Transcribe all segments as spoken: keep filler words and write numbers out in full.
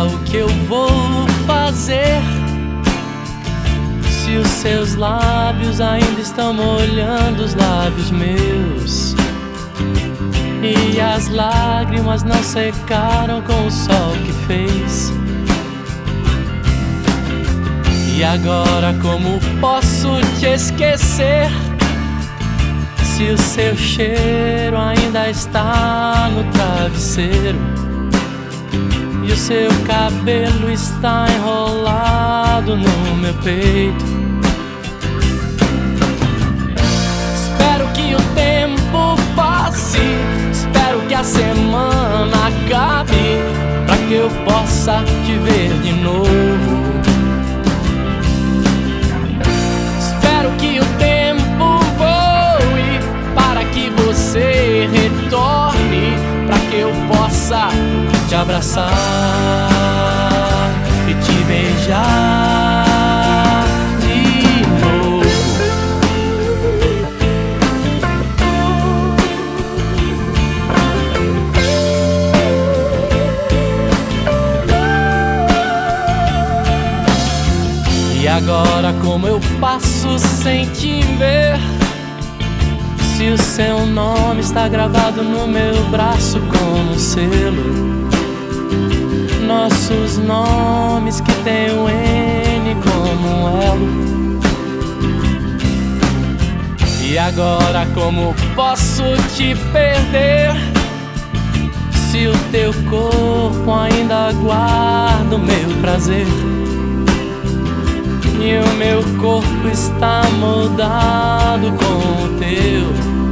o que eu vou fazer se os seus lábios ainda estão molhando os lábios meus e as lágrimas não secaram com o sol que fez? E agora como posso te esquecer se o seu cheiro ainda está no travesseiro e o seu cabelo está enrolado no meu peito? Espero que o tempo passe, espero que a semana acabe, pra que eu possa te ver de novo. Espero que o tempo voe para que você retorne, pra que eu possa te abraçar e te beijar de novo. E agora como eu passo sem te ver, se o seu nome está gravado no meu braço como um selo, nossos nomes que tem o N como um elo. E agora como posso te perder se o teu corpo ainda guarda o meu prazer e o meu corpo está moldado com o teu?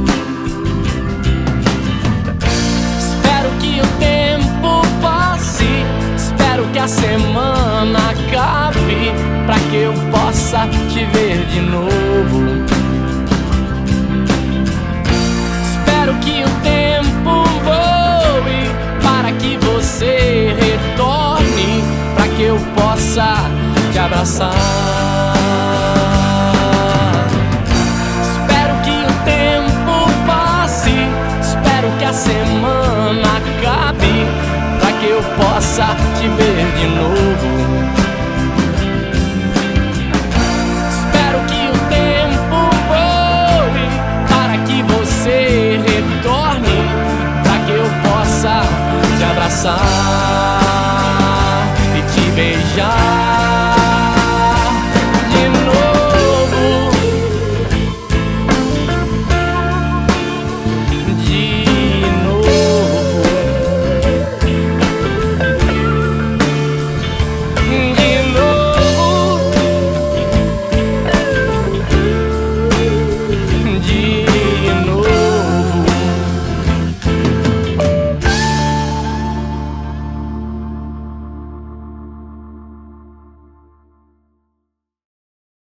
Espero que o tempo passe, espero que a semana acabe, pra que eu possa te ver de novo. Espero que o tempo voe para que você retorne, pra que eu possa te abraçar. Espero que o tempo passe, espero que a semana acabe, pra que eu possa te ver de novo. Espero que o tempo voe para que você retorne, pra que eu possa te abraçar.